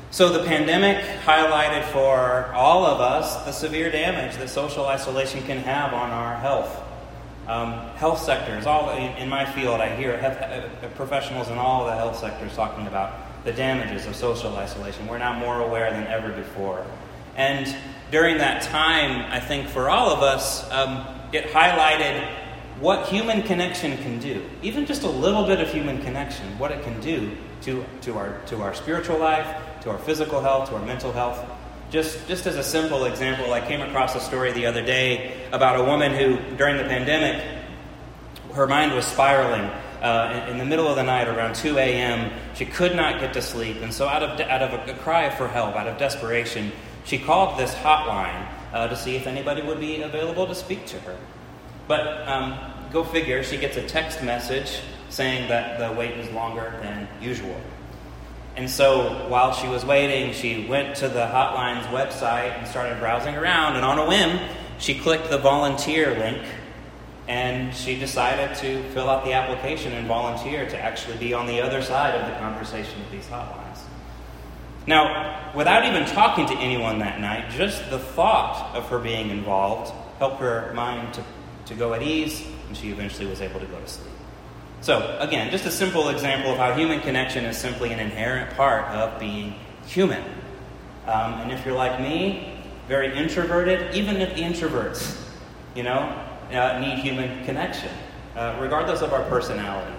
So the pandemic highlighted for all of us the severe damage that social isolation can have on our health. Health sectors, all in my field, I hear professionals in all of the health sectors talking about the damages of social isolation. We're now more aware than ever before. And during that time, I think for all of us, it highlighted what human connection can do. Even just a little bit of human connection, what it can do to our spiritual life, to our physical health, to our mental health. Just as a simple example, I came across a story the other day about a woman who, during the pandemic, her mind was spiraling. In the middle of the night, around 2 a.m., she could not get to sleep. And so out of a cry for help, out of desperation, she called this hotline to see if anybody would be available to speak to her. But go figure, she gets a text message saying that the wait is longer than usual. And so while she was waiting, she went to the hotline's website and started browsing around. And on a whim, she clicked the volunteer link, and she decided to fill out the application and volunteer to actually be on the other side of the conversation with these hotlines. Now, without even talking to anyone that night, just the thought of her being involved helped her mind to go at ease, and she eventually was able to go to sleep. So, again, just a simple example of how human connection is simply an inherent part of being human. And if you're like me, very introverted, even if the introverts, need human connection, regardless of our personality.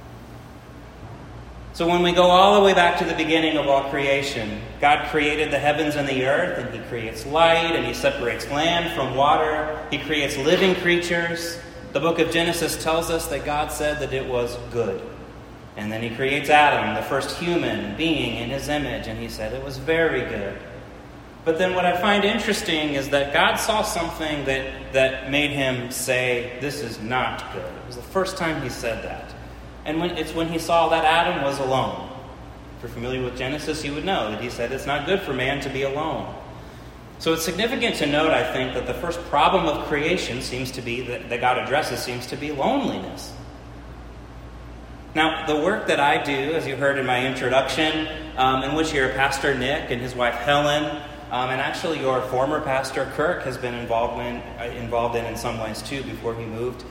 So when we go all the way back to the beginning of all creation, God created the heavens and the earth, and He creates light, and He separates land from water. He creates living creatures. The book of Genesis tells us that God said that it was good. And then He creates Adam, the first human being in His image, and He said it was very good. But then what I find interesting is that God saw something that made Him say, this is not good. It was the first time He said that. And when He saw that Adam was alone. If you're familiar with Genesis, you would know that He said it's not good for man to be alone. So it's significant to note, I think, that the first problem of creation seems to be, that God addresses, seems to be loneliness. Now, the work that I do, as you heard in my introduction, in which your pastor Nick and his wife Helen, and actually your former pastor Kirk has been involved in some ways too before he moved,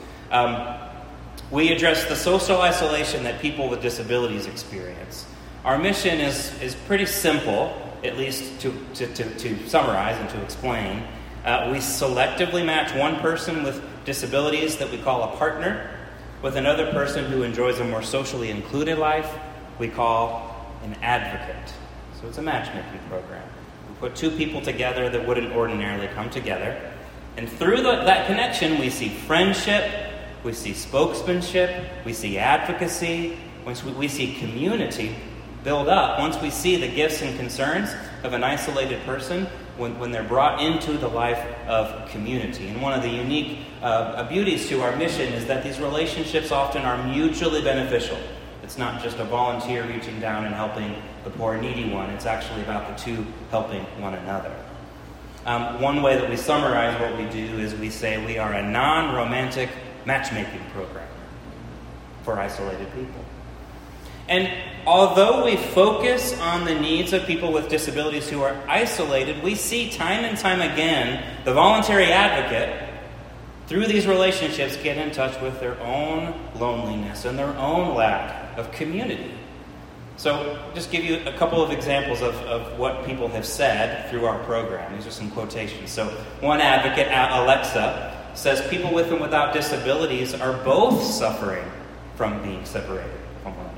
we address the social isolation that people with disabilities experience. Our mission is pretty simple, at least to summarize and to explain. We selectively match one person with disabilities that we call a partner with another person who enjoys a more socially included life we call an advocate. So it's a matchmaking program. We put two people together that wouldn't ordinarily come together. And through that connection, we see friendship, we see spokesmanship, we see advocacy, we see community build up once we see the gifts and concerns of an isolated person when they're brought into the life of community. And one of the unique beauties to our mission is that these relationships often are mutually beneficial. It's not just a volunteer reaching down and helping the poor needy one. It's actually about the two helping one another. One way that we summarize what we do is we say we are a non-romantic matchmaking program for isolated people. And although we focus on the needs of people with disabilities who are isolated, we see time and time again the voluntary advocate, through these relationships, get in touch with their own loneliness and their own lack of community. So just give you a couple of examples of what people have said through our program. These are some quotations. So one advocate, Alexa, says people with and without disabilities are both suffering from being separated from one another.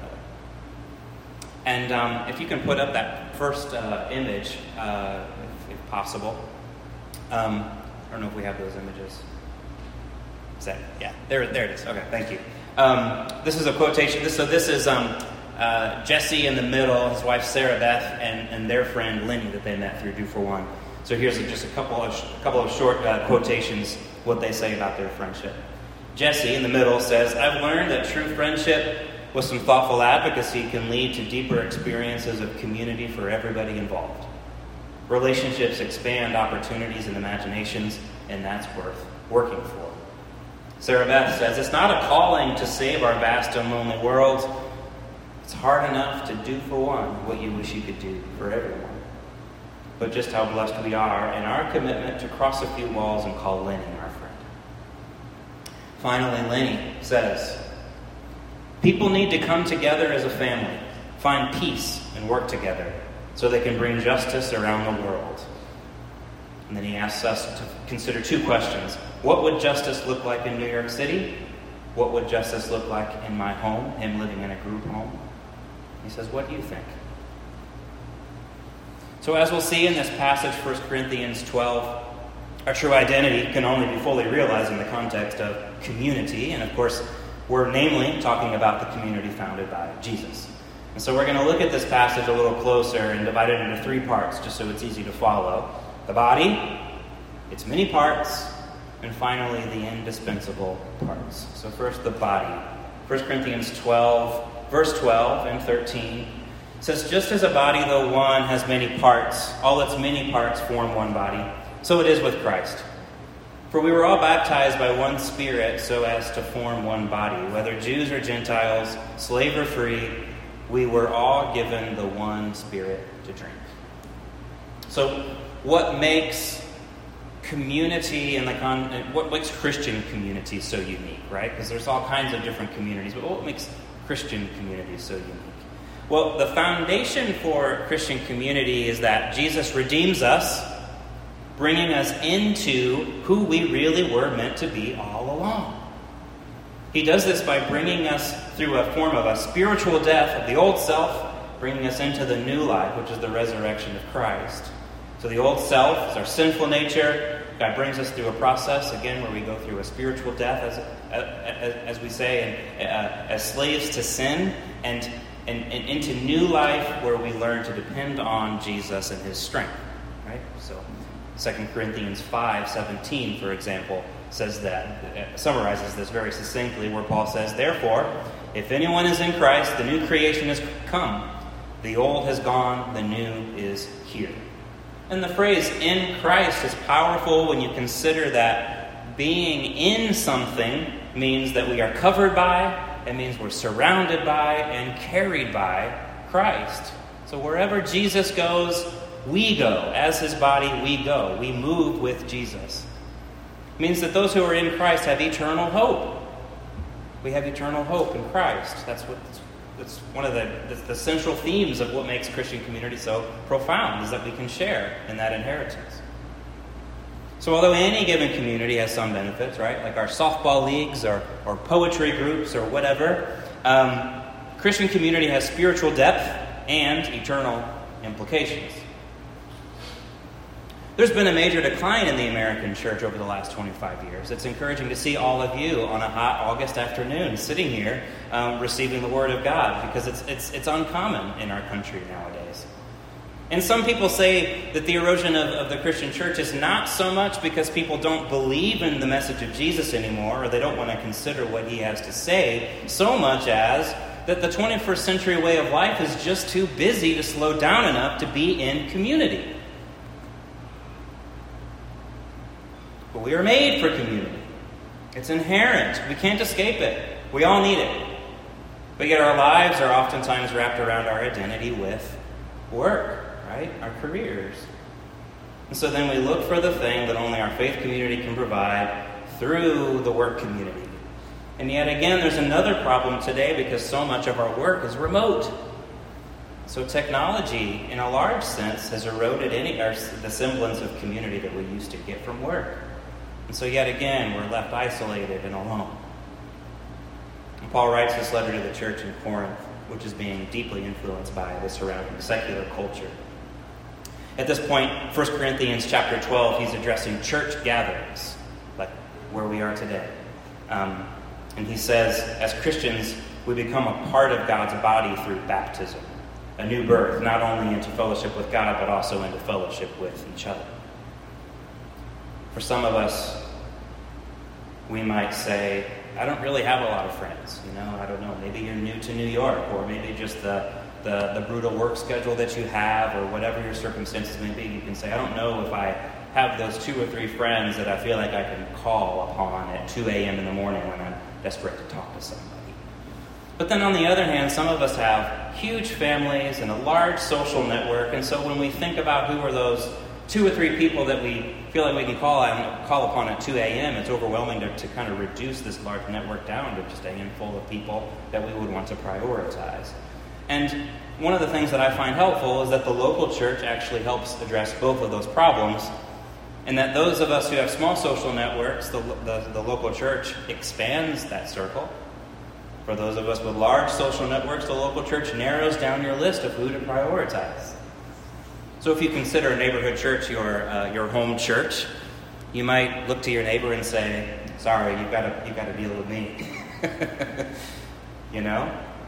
And if you can put up that first image, if possible. I don't know if we have those images. Is that, yeah, there it is. Okay, thank you. This is a quotation. This is Jesse in the middle, his wife Sarah Beth, and their friend Lenny that they met through Do for One. So here's just a couple of short quotations, what they say about their friendship. Jesse in the middle says, "I've learned that true friendship with some thoughtful advocacy can lead to deeper experiences of community for everybody involved. Relationships expand opportunities and imaginations, and that's worth working for." Sarah Beth says, "It's not a calling to save our vast and lonely world. It's hard enough to do for one what you wish you could do for everyone. But just how blessed we are in our commitment to cross a few walls and call Lenny our friend. Finally, Lenny says, people need to come together as a family, find peace, and work together so they can bring justice around the world. And then he asks us to consider two questions. What would justice look like in New York City? What would justice look like in my home, him living in a group home? He says, what do you think? So as we'll see in this passage, 1 Corinthians 12, our true identity can only be fully realized in the context of community. And of course, we're namely talking about the community founded by Jesus. And so we're going to look at this passage a little closer and divide it into three parts, just so it's easy to follow. The body, its many parts, and finally the indispensable parts. So first, the body. 1 Corinthians 12, verse 12 and 13 says, just as a body, though one, has many parts, all its many parts form one body, so it is with Christ. For we were all baptized by one Spirit so as to form one body, whether Jews or Gentiles, slave or free, we were all given the one Spirit to drink. So what makes community and what makes Christian community so unique, right? Because there's all kinds of different communities, but what makes Christian community so unique? Well, the foundation for Christian community is that Jesus redeems us, bringing us into who we really were meant to be all along. He does this by bringing us through a form of a spiritual death of the old self, bringing us into the new life, which is the resurrection of Christ. So the old self is our sinful nature. God brings us through a process, again, where we go through a spiritual death, as we say, as slaves to sin, and into new life where we learn to depend on Jesus and his strength. Right? So 2 Corinthians 5:17, for example, says that, summarizes this very succinctly, where Paul says, therefore, if anyone is in Christ, the new creation has come. The old has gone, the new is here. And the phrase in Christ is powerful when you consider that being in something means that we are covered by, it means we're surrounded by and carried by Christ. So wherever Jesus goes, we go. As his body, we go. We move with Jesus. It means that those who are in Christ have eternal hope. We have eternal hope in Christ. That's one of the central themes of what makes Christian community so profound, is that we can share in that inheritance. So although any given community has some benefits, right, like our softball leagues or poetry groups or whatever, Christian community has spiritual depth and eternal implications. There's been a major decline in the American church over the last 25 years. It's encouraging to see all of you on a hot August afternoon sitting here receiving the Word of God, because it's uncommon in our country nowadays. And some people say that the erosion of the Christian church is not so much because people don't believe in the message of Jesus anymore, or they don't want to consider what he has to say, so much as that the 21st century way of life is just too busy to slow down enough to be in community. But we are made for community. It's inherent. We can't escape it. We all need it. But yet our lives are oftentimes wrapped around our identity with work, right? Our careers. And so then we look for the thing that only our faith community can provide through the work community. And yet again, there's another problem today, because so much of our work is remote. So technology, in a large sense, has eroded the semblance of community that we used to get from work. And so yet again, we're left isolated and alone. And Paul writes this letter to the church in Corinth, which is being deeply influenced by the surrounding secular culture. At this point, 1 Corinthians chapter 12, he's addressing church gatherings, like where we are today. And he says, as Christians, we become a part of God's body through baptism, a new birth, not only into fellowship with God, but also into fellowship with each other. For some of us, we might say, I don't really have a lot of friends. I don't know. Maybe you're new to New York, or maybe just the brutal work schedule that you have, or whatever your circumstances may be. You can say, I don't know if I have those 2 or 3 friends that I feel like I can call upon at 2 a.m. in the morning when I'm desperate to talk to somebody. But then on the other hand, some of us have huge families and a large social network, and so when we think about who are those 2 or 3 people that we feel like we can call upon at 2 a.m., it's overwhelming to kind of reduce this large network down to just a handful of people that we would want to prioritize. And one of the things that I find helpful is that the local church actually helps address both of those problems, and that those of us who have small social networks, the local church expands that circle. For those of us with large social networks, the local church narrows down your list of who to prioritize. So if you consider a neighborhood church your home church, you might look to your neighbor and say, "Sorry, you've got to deal with me." You know?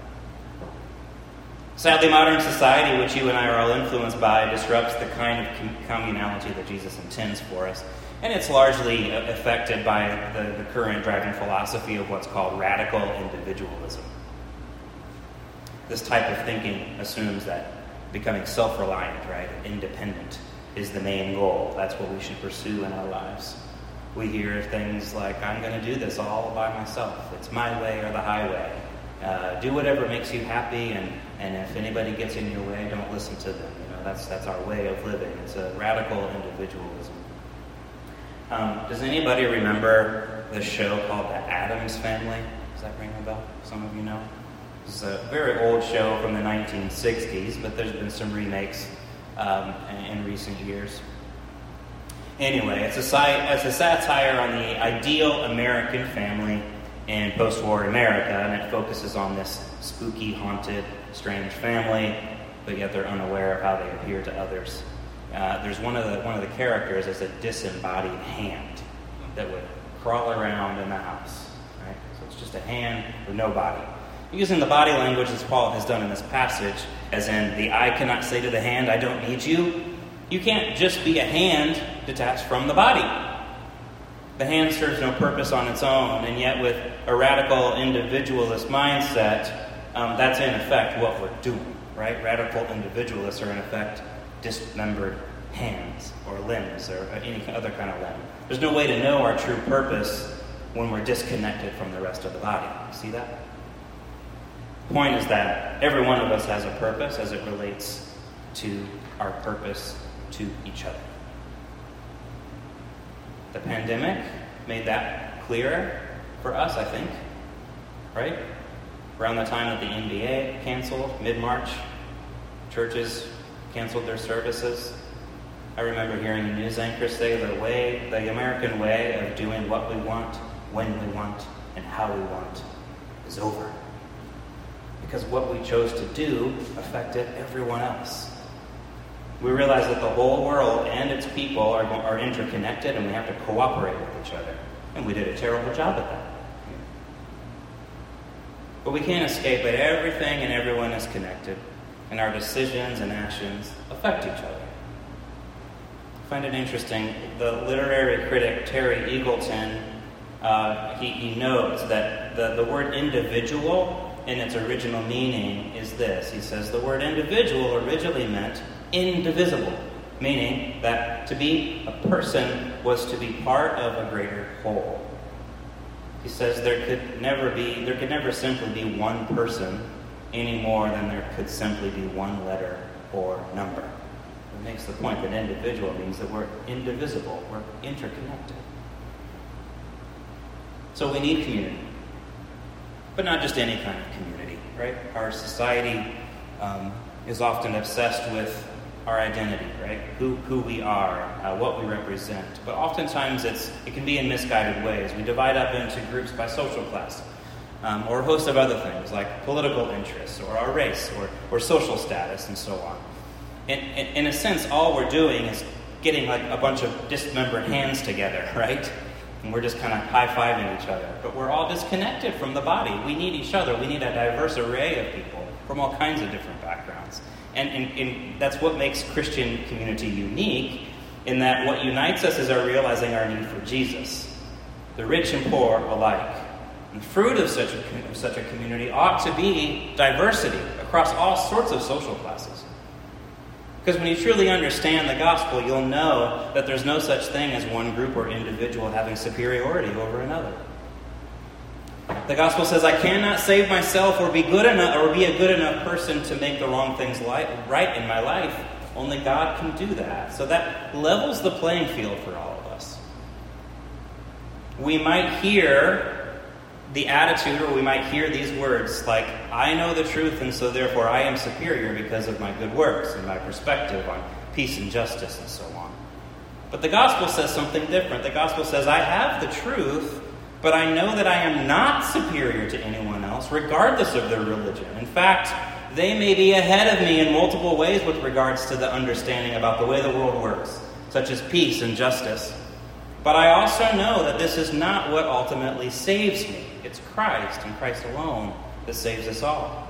Sadly, modern society, which you and I are all influenced by, disrupts the kind of communality that Jesus intends for us. And it's largely affected by the current driving philosophy of what's called radical individualism. This type of thinking assumes that becoming self-reliant, right, independent, is the main goal. That's what we should pursue in our lives. We hear things like, "I'm going to do this all by myself. It's my way or the highway. Do whatever makes you happy, and if anybody gets in your way, don't listen to them." You know, that's our way of living. It's a radical individualism. Does anybody remember the show called The Addams Family? Does that ring a bell? Some of you know. It's a very old show from the 1960s, but there's been some remakes in recent years. Anyway, it's a satire on the ideal American family in post-war America, and it focuses on this spooky, haunted, strange family, but yet they're unaware of how they appear to others. There's one of the characters is a disembodied hand that would crawl around in the house. Right? So it's just a hand with no body. Using the body language as Paul has done in this passage, as in the eye cannot say to the hand, "I don't need you." You can't just be a hand detached from the body. The hand serves no purpose on its own, and yet with a radical individualist mindset, that's in effect what we're doing, right? Radical individualists are in effect dismembered hands or limbs or any other kind of limb. There's no way to know our true purpose when we're disconnected from the rest of the body. See that? The point is that every one of us has a purpose as it relates to our purpose to each other. The pandemic made that clearer for us, I think, right? Around the time that the NBA canceled, mid-March, churches canceled their services. I remember hearing a news anchor say the American way of doing what we want, when we want, and how we want is over. Because what we chose to do affected everyone else. We realized that the whole world and its people are interconnected, and we have to cooperate with each other. And we did a terrible job at that. But we can't escape it. Everything and everyone is connected, and our decisions and actions affect each other. I find it interesting. The literary critic Terry Eagleton, he notes that the word individual in its original meaning is this. He says the word individual originally meant indivisible, meaning that to be a person was to be part of a greater whole. He says there could never simply be one person any more than there could simply be one letter or number. It makes the point that individual means that we're indivisible, we're interconnected. So we need community. But not just any kind of community, right? Our society is often obsessed with our identity, right? Who we are, what we represent. But oftentimes it can be in misguided ways. We divide up into groups by social class, or a host of other things like political interests, or our race, or social status, and so on. In a sense, all we're doing is getting like a bunch of dismembered hands together, right? And we're just kind of high-fiving each other. But we're all disconnected from the body. We need each other. We need a diverse array of people from all kinds of different backgrounds. And that's what makes Christian community unique, in that what unites us is our realizing our need for Jesus, the rich and poor alike. And the fruit of such a community ought to be diversity across all sorts of social classes. Because when you truly understand the gospel, you'll know that there's no such thing as one group or individual having superiority over another. The gospel says, I cannot save myself or be good enough or be a good enough person to make the wrong things right in my life. Only God can do that. So that levels the playing field for all of us. We might hear the attitude, or we might hear these words like, I know the truth, and so therefore I am superior because of my good works and my perspective on peace and justice and so on. But the gospel says something different. The gospel says, I have the truth, but I know that I am not superior to anyone else, regardless of their religion. In fact, they may be ahead of me in multiple ways with regards to the understanding about the way the world works, such as peace and justice. But I also know that this is not what ultimately saves me. It's Christ and Christ alone that saves us all.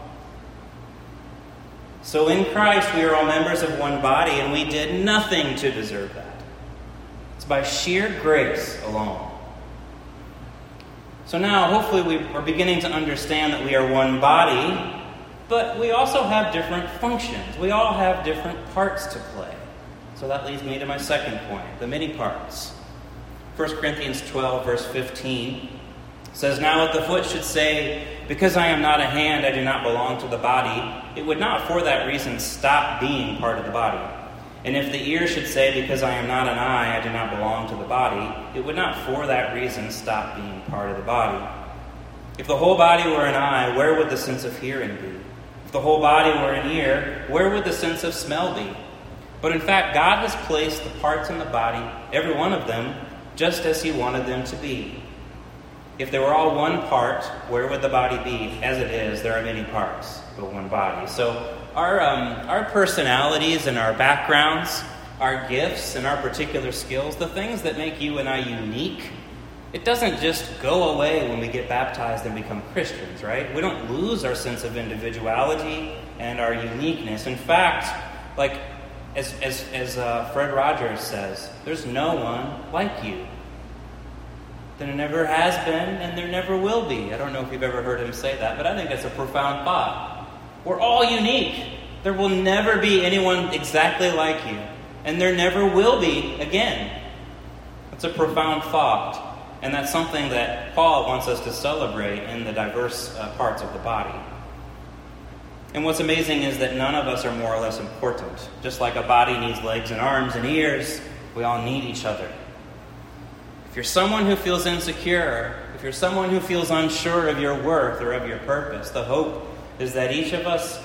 So in Christ, we are all members of one body, and we did nothing to deserve that. It's by sheer grace alone. So now, hopefully, we are beginning to understand that we are one body, but we also have different functions. We all have different parts to play. So that leads me to my second point, the many parts. 1 Corinthians 12, verse 15 says, Now if the foot should say, Because I am not a hand, I do not belong to the body, it would not for that reason stop being part of the body. And if the ear should say, Because I am not an eye, I do not belong to the body, it would not for that reason stop being part of the body. If the whole body were an eye, where would the sense of hearing be? If the whole body were an ear, where would the sense of smell be? But in fact, God has placed the parts in the body, every one of them, just as He wanted them to be. If they were all one part, where would the body be? As it is, there are many parts, but one body. So our personalities and our backgrounds, our gifts and our particular skills, the things that make you and I unique, it doesn't just go away when we get baptized and become Christians, right? We don't lose our sense of individuality and our uniqueness. In fact, like as Fred Rogers says, there's no one like you. There never has been, and there never will be. I don't know if you've ever heard him say that, but I think that's a profound thought. We're all unique. There will never be anyone exactly like you, and there never will be again. That's a profound thought, and that's something that Paul wants us to celebrate in the diverse parts of the body. And what's amazing is that none of us are more or less important. Just like a body needs legs and arms and ears, we all need each other. If you're someone who feels insecure, if you're someone who feels unsure of your worth or of your purpose, the hope is that each of us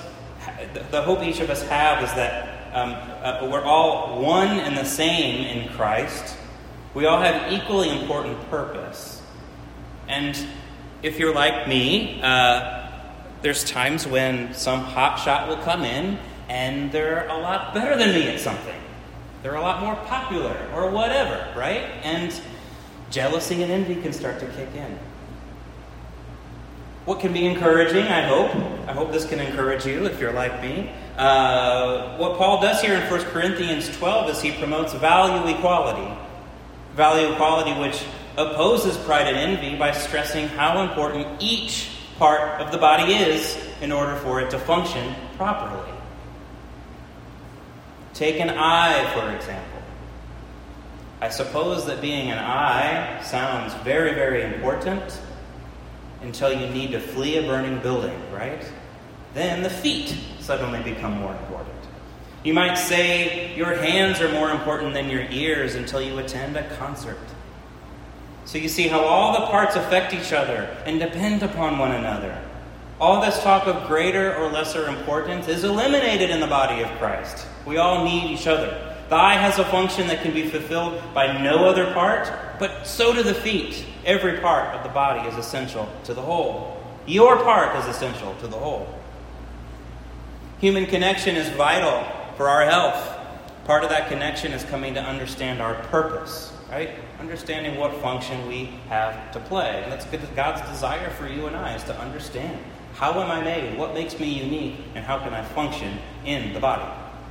have is that we're all one and the same in Christ. We all have equally important purpose. And if you're like me, there's times when some hotshot will come in and they're a lot better than me at something. They're a lot more popular or whatever, right? And jealousy and envy can start to kick in. What can be encouraging, I hope this can encourage you if you're like me. What Paul does here in 1 Corinthians 12 is he promotes value equality. Value equality which opposes pride and envy by stressing how important each part of the body is in order for it to function properly. Take an eye, for example. I suppose that being an eye sounds very, very important until you need to flee a burning building, right? Then the feet suddenly become more important. You might say your hands are more important than your ears until you attend a concert. So you see how all the parts affect each other and depend upon one another. All this talk of greater or lesser importance is eliminated in the body of Christ. We all need each other. The eye has a function that can be fulfilled by no other part, but so do the feet. Every part of the body is essential to the whole. Your part is essential to the whole. Human connection is vital for our health. Part of that connection is coming to understand our purpose, right? Understanding what function we have to play. And that's God's desire for you and I, is to understand how am I made, what makes me unique, and how can I function in the body.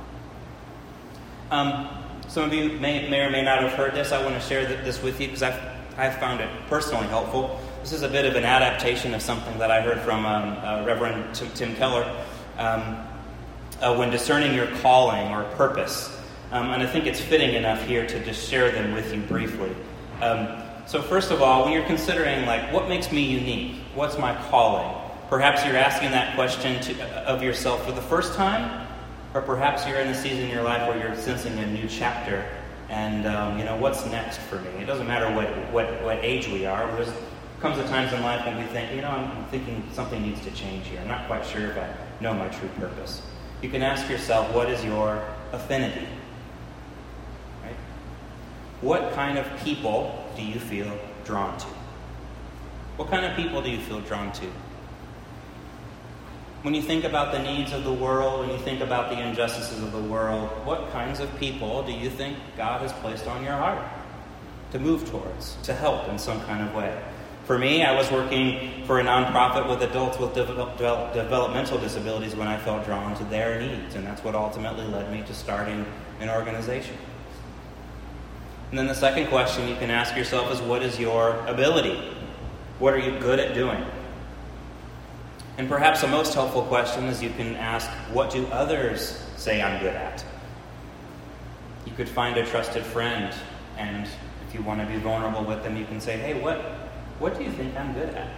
Some of you may or may not have heard this. I want to share this with you because I've found it personally helpful. This is a bit of an adaptation of something that I heard from Reverend Tim Keller when discerning your calling or purpose. And I think it's fitting enough here to just share them with you briefly. So first of all, when you're considering, what makes me unique? What's my calling? Perhaps you're asking that question of yourself for the first time, or perhaps you're in a season in your life where you're sensing a new chapter, and, what's next for me? It doesn't matter what age we are. There comes a times in life when we think, I'm thinking something needs to change here. I'm not quite sure if I know my true purpose. You can ask yourself, what is your affinity? Right? What kind of people do you feel drawn to? What kind of people do you feel drawn to? When you think about the needs of the world, when you think about the injustices of the world, what kinds of people do you think God has placed on your heart to move towards, to help in some kind of way? For me, I was working for a nonprofit with adults with developmental disabilities when I felt drawn to their needs, and that's what ultimately led me to starting an organization. And then the second question you can ask yourself is, what is your ability? What are you good at doing? And perhaps the most helpful question is you can ask, what do others say I'm good at? You could find a trusted friend, and if you want to be vulnerable with them, you can say, hey, what do you think I'm good at?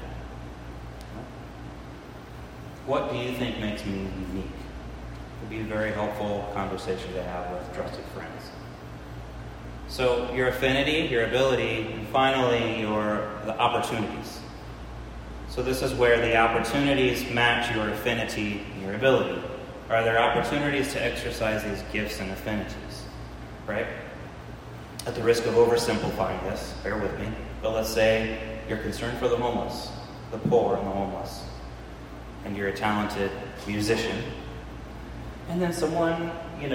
What do you think makes me unique? It would be a very helpful conversation to have with trusted friends. So your affinity, your ability, and finally the opportunities. So this is where the opportunities match your affinity and your ability. Are there opportunities to exercise these gifts and affinities? Right? At the risk of oversimplifying this, bear with me, but let's say you're concerned for the homeless, the poor and the homeless, and you're a talented musician. And then someone,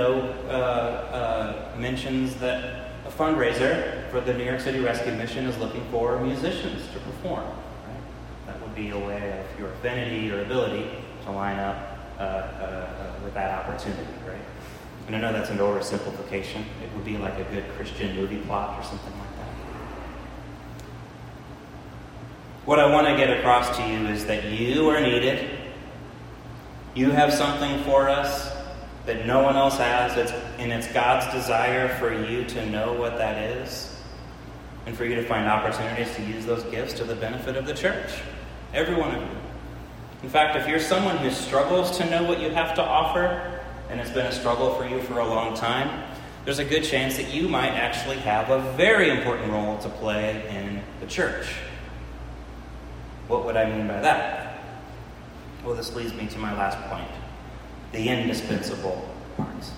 mentions that a fundraiser for the New York City Rescue Mission is looking for musicians to perform. That would be a way of your affinity, your ability to line up with that opportunity, right? And I know that's an oversimplification. It would be like a good Christian movie plot or something like that. What I want to get across to you is that you are needed. You have something for us that no one else has, and it's God's desire for you to know what that is, and for you to find opportunities to use those gifts to the benefit of the church. Every one of you. In fact, if you're someone who struggles to know what you have to offer, and it's been a struggle for you for a long time, there's a good chance that you might actually have a very important role to play in the church. What would I mean by that? Well, this leads me to my last point. The indispensable parts.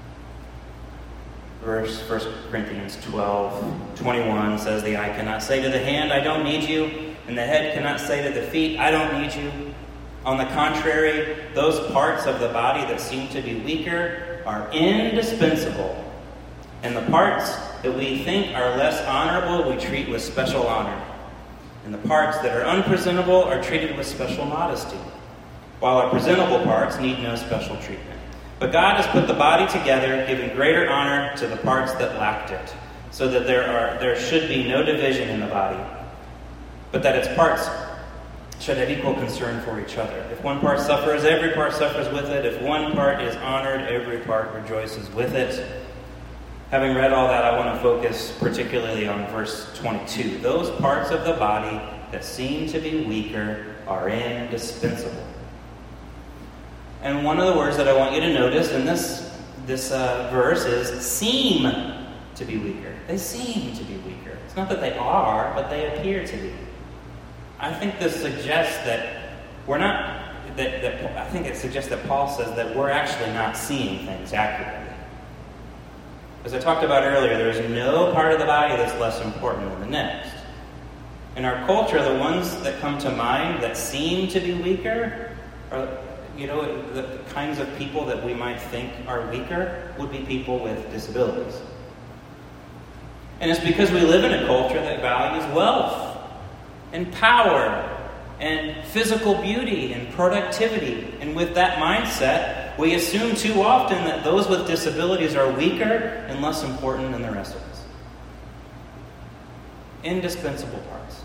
1 Corinthians 12:21 says, the eye cannot say to the hand, I don't need you, and the head cannot say to the feet, I don't need you. On the contrary, those parts of the body that seem to be weaker are indispensable. And the parts that we think are less honorable, we treat with special honor. And the parts that are unpresentable are treated with special modesty, while our presentable parts need no special treatment. But God has put the body together, giving greater honor to the parts that lacked it, so that there should be no division in the body, but that its parts should have equal concern for each other. If one part suffers, every part suffers with it. If one part is honored, every part rejoices with it. Having read all that, I want to focus particularly on verse 22. Those parts of the body that seem to be weaker are indispensable. And one of the words that I want you to notice in this verse is seem to be weaker. They seem to be weaker. It's not that they are, but they appear to be. I think this suggests that we're not. I think it suggests that Paul says that we're actually not seeing things accurately. As I talked about earlier, there is no part of the body that's less important than the next. In our culture, the ones that come to mind that seem to be weaker are, the kinds of people that we might think are weaker would be people with disabilities. And it's because we live in a culture that values wealth and power and physical beauty and productivity. And with that mindset, we assume too often that those with disabilities are weaker and less important than the rest of us. Indispensable parts.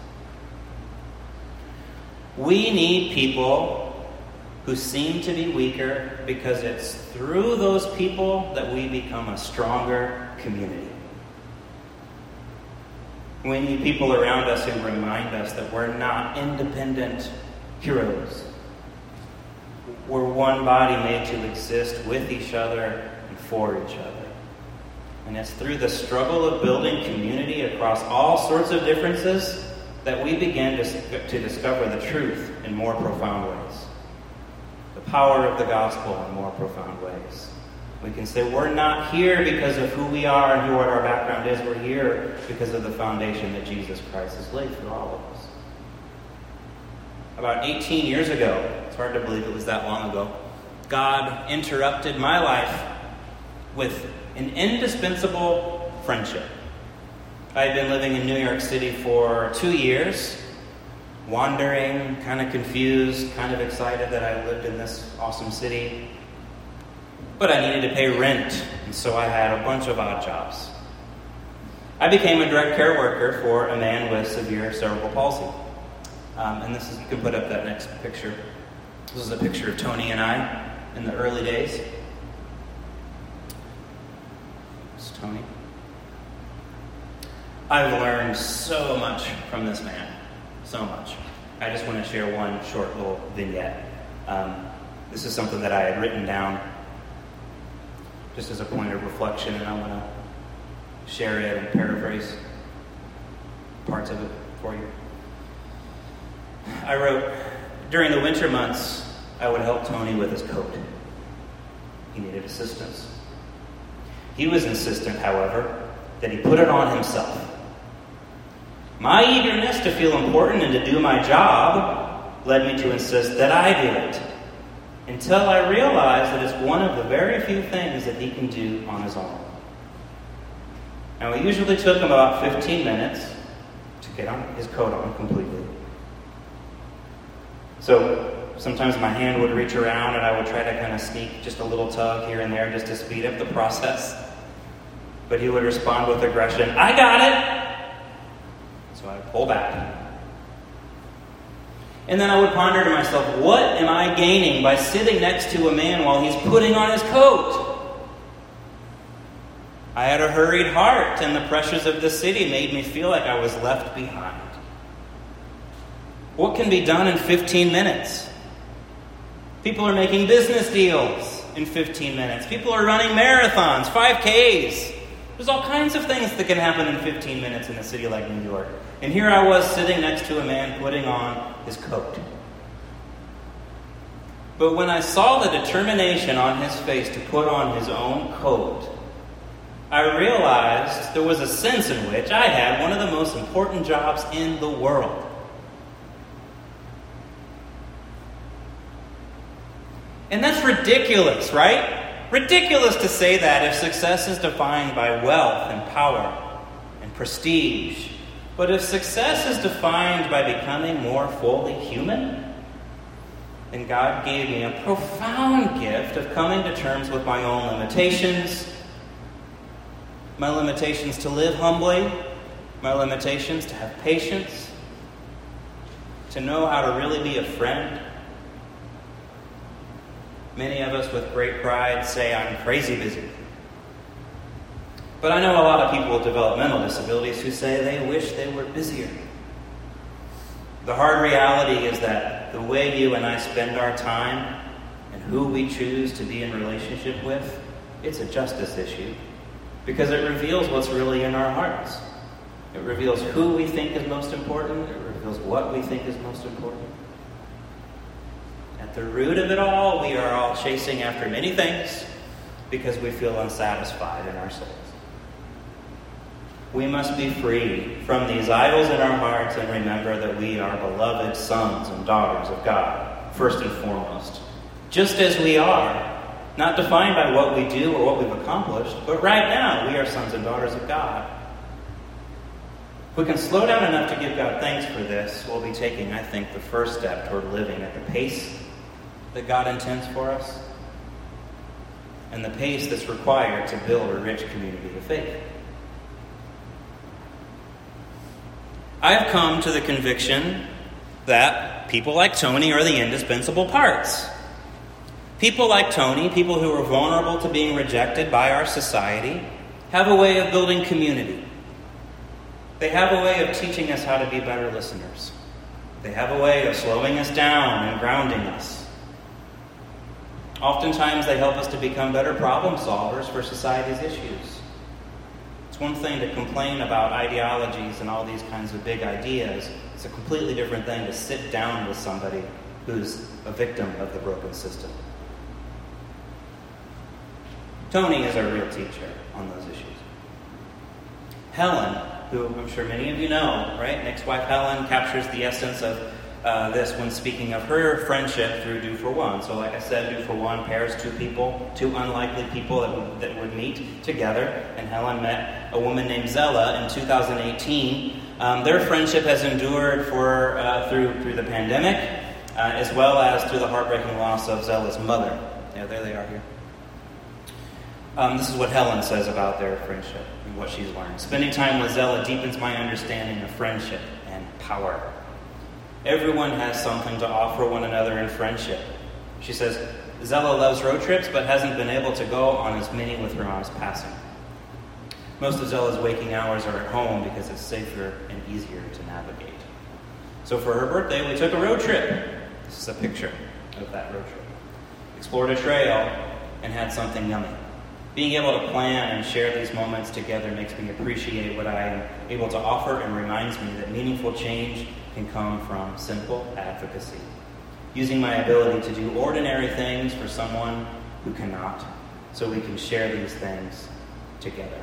We need people who seem to be weaker because it's through those people that we become a stronger community. We need people around us who remind us that we're not independent heroes. We're one body made to exist with each other and for each other. And it's through the struggle of building community across all sorts of differences that we begin to discover the truth in more profound ways. The power of the gospel in more profound ways. We can say we're not here because of who we are and what our background is. We're here because of the foundation that Jesus Christ has laid for all of us. About 18 years ago, it's hard to believe it was that long ago, God interrupted my life with an indispensable friendship. I had been living in New York City for 2 years, wandering, kind of confused, kind of excited that I lived in this awesome city. But I needed to pay rent, and so I had a bunch of odd jobs. I became a direct care worker for a man with severe cerebral palsy. And this is, you can put up that next picture. This is a picture of Tony and I in the early days. It's Tony. I've learned so much from this man. So much. I just want to share one short little vignette. This is something that I had written down just as a point of reflection, and I want to share it and paraphrase parts of it for you. I wrote, during the winter months, I would help Tony with his coat. He needed assistance. He was insistent, however, that he put it on himself. My eagerness to feel important and to do my job led me to insist that I do it, until I realized that it's one of the very few things that he can do on his own. Now, it usually took him about 15 minutes to get his coat on completely. So sometimes my hand would reach around and I would try to kind of sneak just a little tug here and there just to speed up the process. But he would respond with aggression, "I got it!" So I would pull back. And then I would ponder to myself, what am I gaining by sitting next to a man while he's putting on his coat? I had a hurried heart, and the pressures of the city made me feel like I was left behind. What can be done in 15 minutes? People are making business deals in 15 minutes. People are running marathons, 5Ks. There's all kinds of things that can happen in 15 minutes in a city like New York. And here I was sitting next to a man putting on his coat. But when I saw the determination on his face to put on his own coat, I realized there was a sense in which I had one of the most important jobs in the world. And that's ridiculous, right? Ridiculous to say that if success is defined by wealth and power and prestige. But if success is defined by becoming more fully human, then God gave me a profound gift of coming to terms with my own limitations. My limitations to live humbly. My limitations to have patience. To know how to really be a friend. Many of us with great pride say, "I'm crazy busy." But I know a lot of people with developmental disabilities who say they wish they were busier. The hard reality is that the way you and I spend our time and who we choose to be in relationship with, it's a justice issue. Because it reveals what's really in our hearts. It reveals who we think is most important. It reveals what we think is most important. At the root of it all, we are all chasing after many things because we feel unsatisfied in our souls. We must be free from these idols in our hearts and remember that we are beloved sons and daughters of God, first and foremost. Just as we are, not defined by what we do or what we've accomplished, but right now we are sons and daughters of God. If we can slow down enough to give God thanks for this, we'll be taking, I think, the first step toward living at the pace that God intends for us and the pace that's required to build a rich community of faith. I've come to the conviction that people like Tony are the indispensable parts. People like Tony, people who are vulnerable to being rejected by our society, have a way of building community. They have a way of teaching us how to be better listeners. They have a way of slowing us down and grounding us. Oftentimes, they help us to become better problem solvers for society's issues. It's one thing to complain about ideologies and all these kinds of big ideas. It's a completely different thing to sit down with somebody who's a victim of the broken system. Tony is our real teacher on those issues. Helen, who I'm sure many of you know, right? Nick's wife Helen captures the essence of this when speaking of her friendship through Do for One. So like I said, Do for One pairs two unlikely people that would meet together. And Helen met a woman named Zella in 2018. Their friendship has endured through the pandemic, as well as through the heartbreaking loss of Zella's mother. Yeah, there they are here. This is what Helen says about their friendship and what she's learned. Spending time with Zella deepens my understanding of friendship and power. Everyone has something to offer one another in friendship. She says, Zella loves road trips, but hasn't been able to go on as many with her mom's passing. Most of Zella's waking hours are at home because it's safer and easier to navigate. So for her birthday, we took a road trip. This is a picture of that road trip. Explored a trail and had something yummy. Being able to plan and share these moments together makes me appreciate what I am able to offer and reminds me that meaningful change can come from simple advocacy. Using my ability to do ordinary things for someone who cannot, so we can share these things together.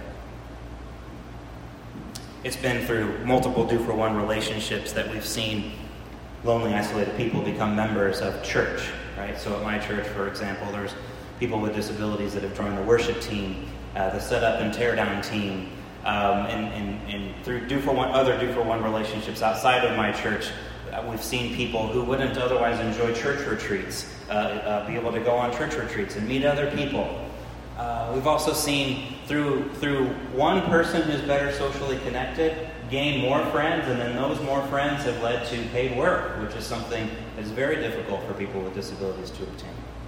It's been through multiple Do for One relationships that we've seen lonely, isolated people become members of church, right? So at my church, for example, there's people with disabilities that have joined the worship team, the setup and tear down team, and through other Do for One relationships outside of my church, we've seen people who wouldn't otherwise enjoy church retreats be able to go on church retreats and meet other people. We've also seen through one person who's better socially connected gain more friends, and then those more friends have led to paid work, which is something that is very difficult for people with disabilities to obtain.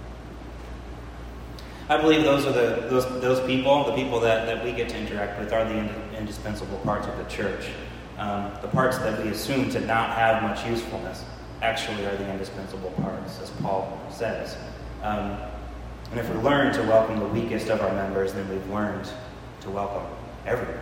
I believe those are those people, the people that we get to interact with, are the indispensable parts of the church. The parts that we assume to not have much usefulness actually are the indispensable parts, as Paul says. And if we learn to welcome the weakest of our members, then we've learned to welcome everyone.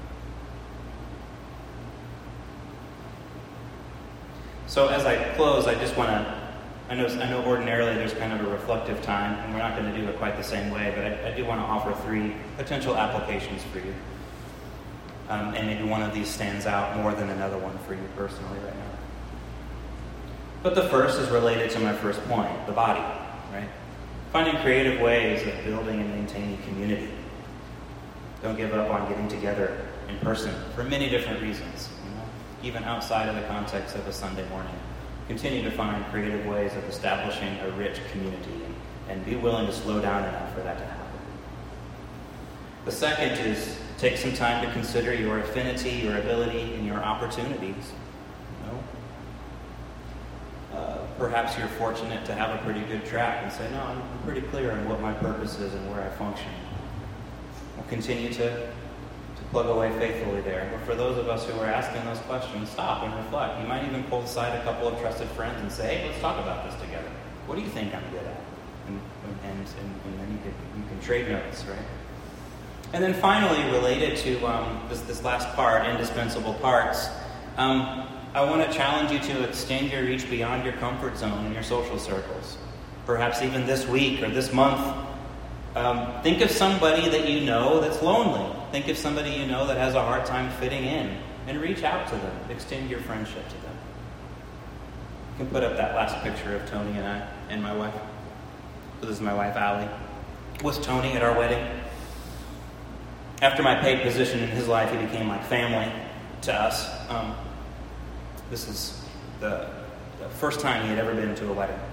So as I close, I just want to, I know ordinarily there's kind of a reflective time, and we're not going to do it quite the same way, but I do want to offer 3 potential applications for you. And maybe one of these stands out more than another one for you personally right now. But the first is related to my first point, the body, right? Finding creative ways of building and maintaining community. Don't give up on getting together in person for many different reasons, even outside of the context of a Sunday morning. Continue to find creative ways of establishing a rich community and be willing to slow down enough for that to happen. The second is take some time to consider your affinity, your ability, and your opportunities. Perhaps you're fortunate to have a pretty good track and say, no, I'm pretty clear on what my purpose is and where I function. We'll continue to plug away faithfully there. But for those of us who are asking those questions, stop and reflect. You might even pull aside a couple of trusted friends and say, hey, let's talk about this together. What do you think I'm good at? And then you can trade notes, right? And then finally, related to this last part, indispensable parts, I want to challenge you to extend your reach beyond your comfort zone in your social circles. Perhaps even this week or this month, think of somebody that you know that's lonely. Think of somebody you know that has a hard time fitting in, and reach out to them. Extend your friendship to them. You can put up that last picture of Tony and I and my wife. So this is my wife, Allie, with Tony at our wedding. After my paid position in his life, he became like family to us. This is the first time he had ever been to a wedding.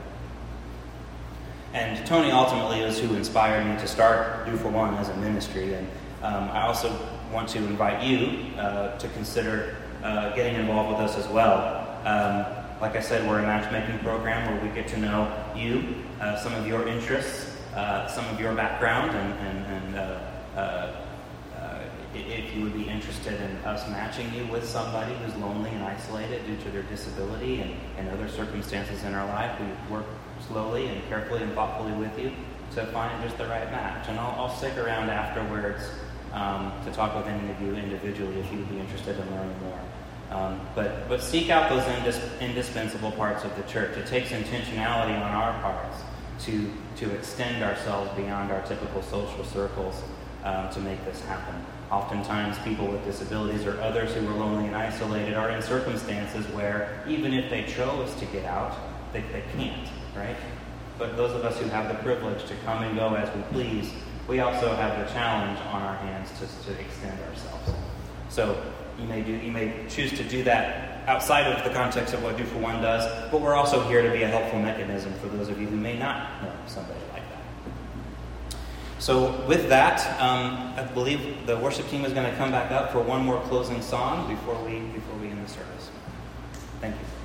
And Tony ultimately is who inspired me to start Do for One as a ministry. And I also want to invite you to consider getting involved with us as well. Like I said, we're a matchmaking program where we get to know you, some of your interests, some of your background, and if if you would be interested in us matching you with somebody who's lonely and isolated due to their disability and other circumstances in our life. We work slowly and carefully and thoughtfully with you to find just the right match. And I'll stick around afterwards to talk with any of you individually if you'd be interested in learning more. But seek out those indispensable parts of the church. It takes intentionality on our parts to extend ourselves beyond our typical social circles to make this happen. Oftentimes, people with disabilities or others who are lonely and isolated are in circumstances where even if they chose to get out, they can't, right? But those of us who have the privilege to come and go as we please, we also have the challenge on our hands to extend ourselves. So you may choose to do that outside of the context of what Do For One does, but we're also here to be a helpful mechanism for those of you who may not know somebody like that. So with that, I believe the worship team is going to come back up for one more closing song before we end the service. Thank you.